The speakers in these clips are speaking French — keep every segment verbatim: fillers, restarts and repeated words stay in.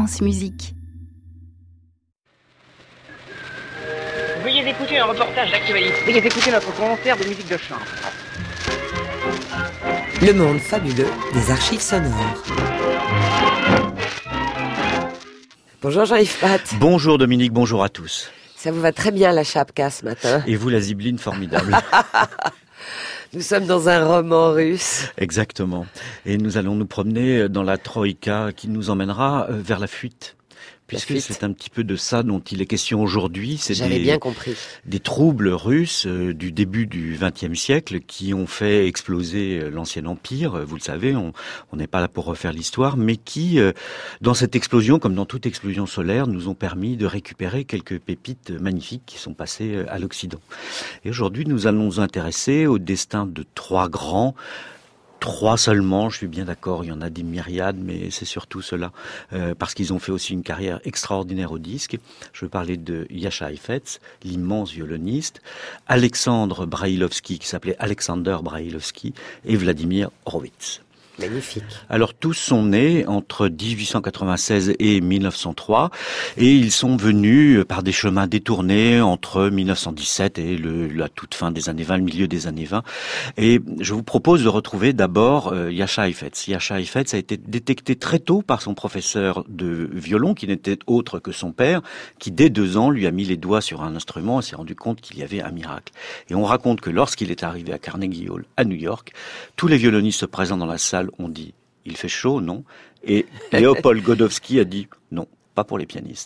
France Musique. Veuillez écouter un reportage d'actualité. Veuillez écouter notre concert de musique de chambre. Le monde fabuleux des archives sonores. Bonjour Jean-Yves Pat. Bonjour Dominique, bonjour à tous. Ça vous va très bien la chapka ce matin. Et vous la zibeline formidable. Nous sommes dans un roman russe. Exactement. Et nous allons nous promener dans la troïka qui nous emmènera vers la fuite. Puisque c'est un petit peu de ça dont il est question aujourd'hui. C'est J'avais des, bien compris. Des troubles russes euh, du début du vingtième siècle qui ont fait exploser l'ancien empire. Vous le savez, on on n'est pas là pour refaire l'histoire, mais qui, euh, dans cette explosion, comme dans toute explosion solaire, nous ont permis de récupérer quelques pépites magnifiques qui sont passées à l'Occident. Et aujourd'hui, nous allons nous intéresser au destin de trois grands. Trois seulement, je suis bien d'accord, il y en a des myriades, mais c'est surtout cela, euh, parce qu'ils ont fait aussi une carrière extraordinaire au disque. Je veux parler de Jascha Heifetz, l'immense violoniste, Alexandre Braïlovski, qui s'appelait Alexander Braïlovski, et Vladimir Horowitz. Magnifique. Alors tous sont nés entre dix-huit cent quatre-vingt-seize et mille neuf cent trois et ils sont venus par des chemins détournés entre mille neuf cent dix-sept et le, la toute fin des années vingt, le milieu des années vingt. Et je vous propose de retrouver d'abord euh, Jascha Heifetz. Jascha Heifetz a été détecté très tôt par son professeur de violon, qui n'était autre que son père, qui dès deux ans lui a mis les doigts sur un instrument et s'est rendu compte qu'il y avait un miracle. Et on raconte que lorsqu'il est arrivé à Carnegie Hall à New York, tous les violonistes présents dans la salle ont dit « il fait chaud, non ?» Et Léopold Godowski a dit « non, pas pour les pianistes ».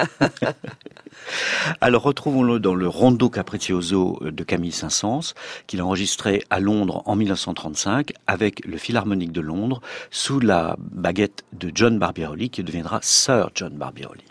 Alors retrouvons-le dans le Rondo Capriccioso de Camille Saint-Saëns, qu'il a enregistré à Londres en mille neuf cent trente-cinq avec le Philharmonique de Londres sous la baguette de John Barbirolli, qui deviendra Sir John Barbirolli.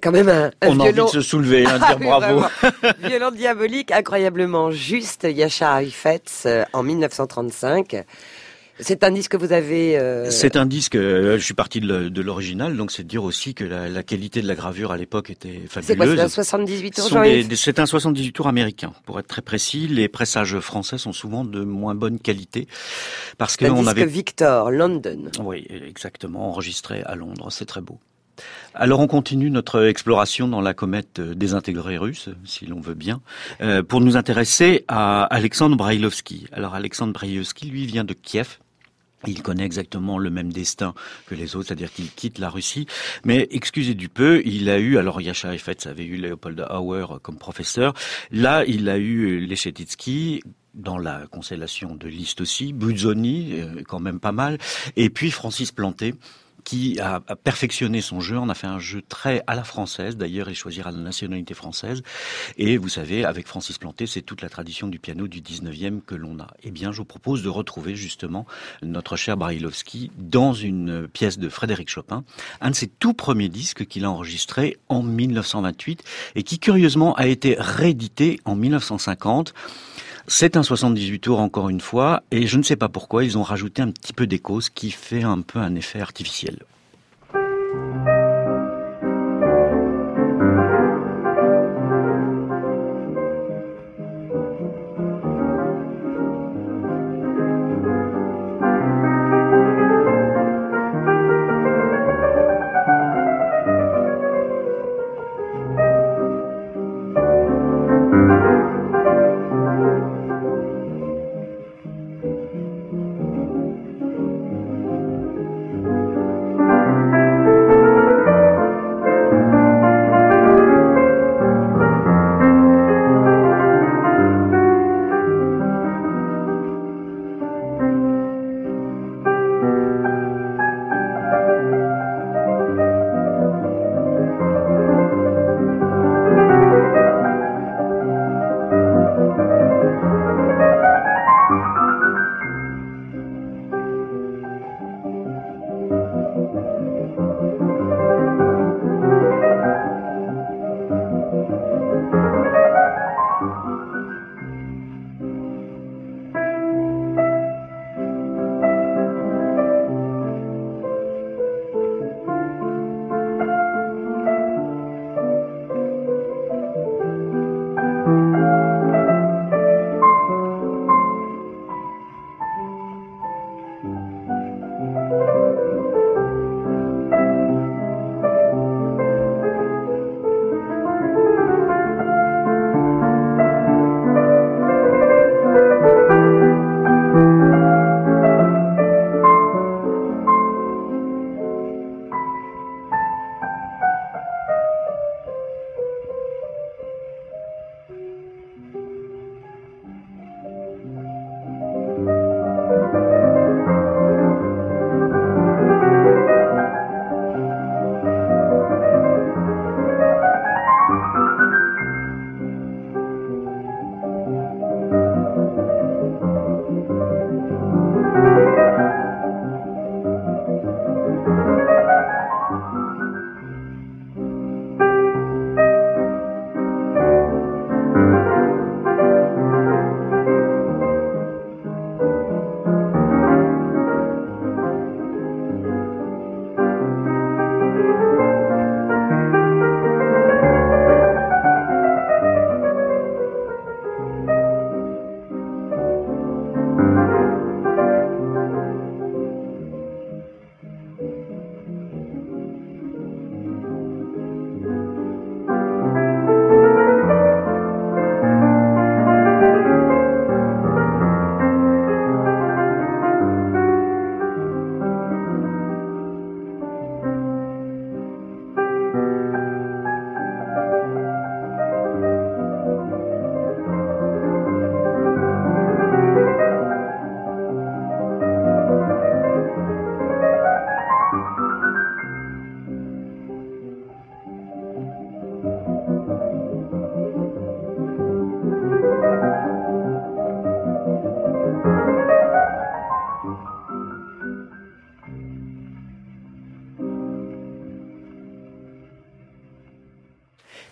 quand même un, un On violon... a envie de se soulever, hein, dire bravo. Violon diabolique incroyablement juste, Yasha Heifetz, euh, en mille neuf cent trente-cinq. C'est un disque que vous avez... Euh... C'est un disque, euh, je suis parti de l'original, donc c'est de dire aussi que la, la qualité de la gravure à l'époque était fabuleuse. C'est quoi, c'est un soixante-dix-huit tours, Jean-Yves ? C'est un soixante-dix-huit tours américain, pour être très précis. Les pressages français sont souvent de moins bonne qualité. Parce que un on disque avait... Victor, London. Oui, exactement, enregistré à Londres, c'est très beau. Alors on continue notre exploration dans la comète désintégrée russe, si l'on veut bien, euh, pour nous intéresser à Alexandre Braïlovski. Alors Alexandre Braïlovski, lui, vient de Kiev. Il connaît exactement le même destin que les autres, c'est-à-dire qu'il quitte la Russie. Mais excusez du peu, il a eu, alors Yasha Heifetz avait eu Leopold Auer comme professeur. Là, il a eu Leschetizky, dans la constellation de Liszt aussi, Buzzoni, quand même pas mal, et puis Francis Planté, qui a perfectionné son jeu, on a fait un jeu très à la française, d'ailleurs il choisira la nationalité française, et vous savez, avec Francis Planté, c'est toute la tradition du piano du dix-neuvième que l'on a. Eh bien, je vous propose de retrouver justement notre cher Braïlovski dans une pièce de Frédéric Chopin, un de ses tout premiers disques qu'il a enregistré en mille neuf cent vingt-huit, et qui curieusement a été réédité en mille neuf cent cinquante. C'est un soixante-dix-huit tours encore une fois, et je ne sais pas pourquoi, ils ont rajouté un petit peu d'écho, ce qui fait un peu un effet artificiel.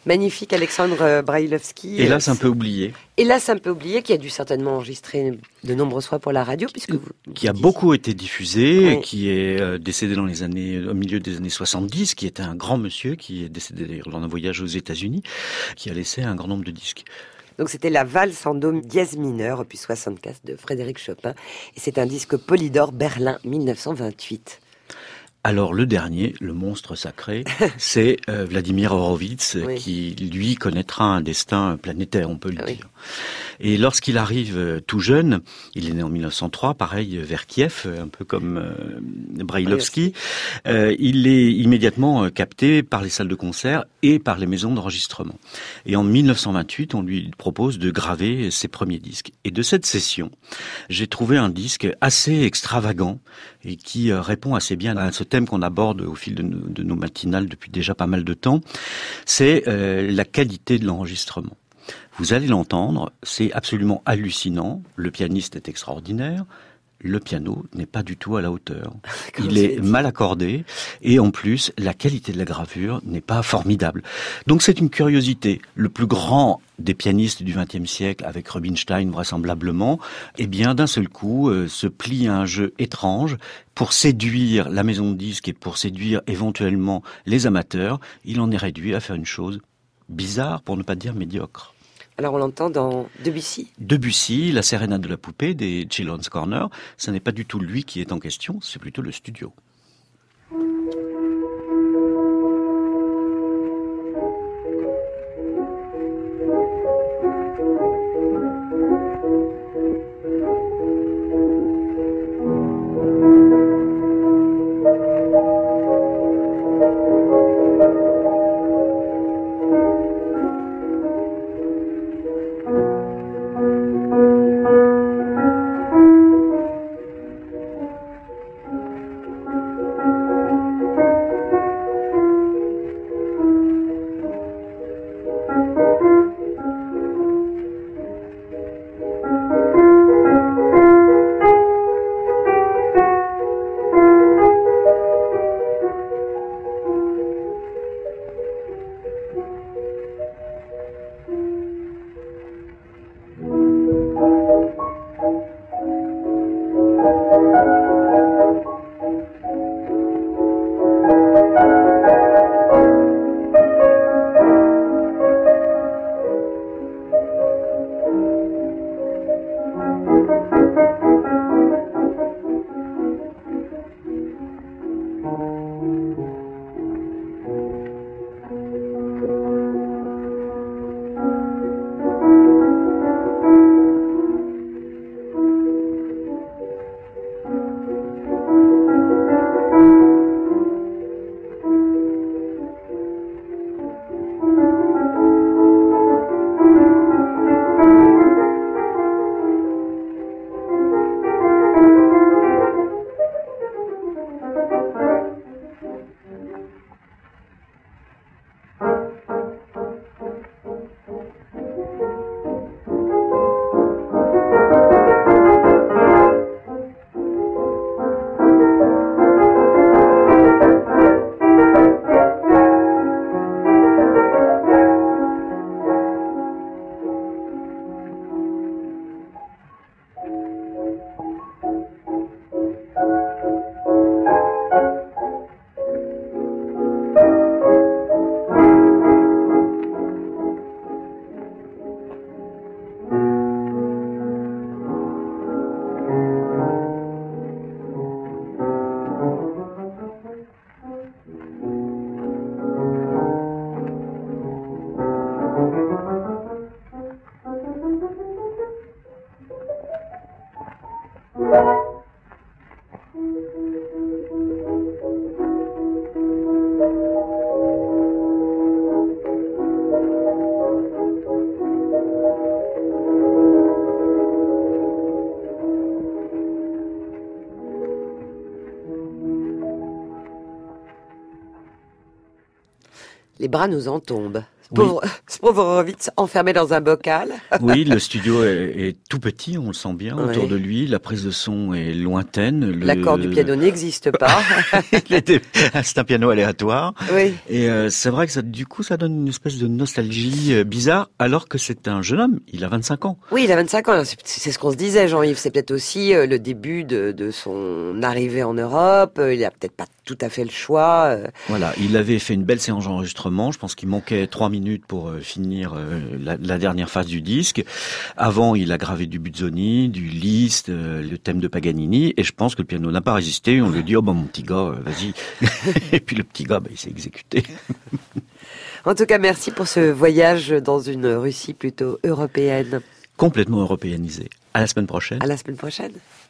Magnifique Alexandre Brailovsky. Hélas un peu oublié. Hélas un peu oublié, qui a dû certainement enregistrer de nombreuses fois pour la radio, puisque vous, qui a vous beaucoup été diffusé, oui. qui est euh, décédé dans les années, au milieu des années soixante-dix, qui était un grand monsieur, qui est décédé d'ailleurs dans un voyage aux États-Unis, qui a laissé un grand nombre de disques. Donc c'était la valse en do dièse mineur, opus soixante-quatre de Frédéric Chopin, et c'est un disque Polydor Berlin mille neuf cent vingt-huit. Alors le dernier, le monstre sacré, c'est euh, Vladimir Horowitz, oui. qui lui connaîtra un destin planétaire, on peut le ah, dire. Oui. Et lorsqu'il arrive euh, tout jeune, il est né en mille neuf cent trois, pareil vers Kiev, un peu comme euh, Brailovsky, euh, il est immédiatement euh, capté par les salles de concert et par les maisons d'enregistrement. Et en mille neuf cent vingt-huit, on lui propose de graver ses premiers disques. Et de cette session, j'ai trouvé un disque assez extravagant et qui euh, répond assez bien à ce thème qu'on aborde au fil de nos, de nos matinales depuis déjà pas mal de temps, c'est euh, la qualité de l'enregistrement. Vous allez l'entendre, c'est absolument hallucinant, le pianiste est extraordinaire, le piano n'est pas du tout à la hauteur. Il est mal accordé et en plus, la qualité de la gravure n'est pas formidable. Donc c'est une curiosité. Le plus grand des pianistes du vingtième siècle, avec Rubinstein vraisemblablement, eh bien d'un seul coup euh, se plie à un jeu étrange pour séduire la maison de disques et pour séduire éventuellement les amateurs. Il en est réduit à faire une chose bizarre, pour ne pas dire médiocre. Alors on l'entend dans Debussy. Debussy, la sérénade de la poupée des Children's Corner, ce n'est pas du tout lui qui est en question, c'est plutôt le studio. Les bras nous en tombent. Pauvre, ce pauvre Horowitz enfermé dans un bocal. Oui, le studio est, est tout petit, on le sent bien Ouais. autour de lui. La prise de son est lointaine. Le... L'accord du piano n'existe pas. C'est un piano aléatoire. Oui. Et euh, c'est vrai que ça, du coup, ça donne une espèce de nostalgie euh, bizarre, alors que c'est un jeune homme. Il a vingt-cinq ans. Oui, il a vingt-cinq ans. C'est, c'est ce qu'on se disait, Jean-Yves. C'est peut-être aussi euh, le début de, de son arrivée en Europe. Euh, Il a peut-être pas tout à fait le choix. Euh, Voilà, il avait fait une belle séance d'enregistrement. Je pense qu'il manquait trois minutes pour euh, finir euh, la, la dernière phase du disque. Avant, il a gravé du Buzzoni, du Liszt, euh, le thème de Paganini. Et je pense que le piano n'a pas résisté. On lui a dit, oh ben mon petit gars, euh, vas-y. Et puis le petit gars, ben, il s'est exécuté. En tout cas, merci pour ce voyage dans une Russie plutôt européenne. Complètement européanisé. À la semaine prochaine. À la semaine prochaine.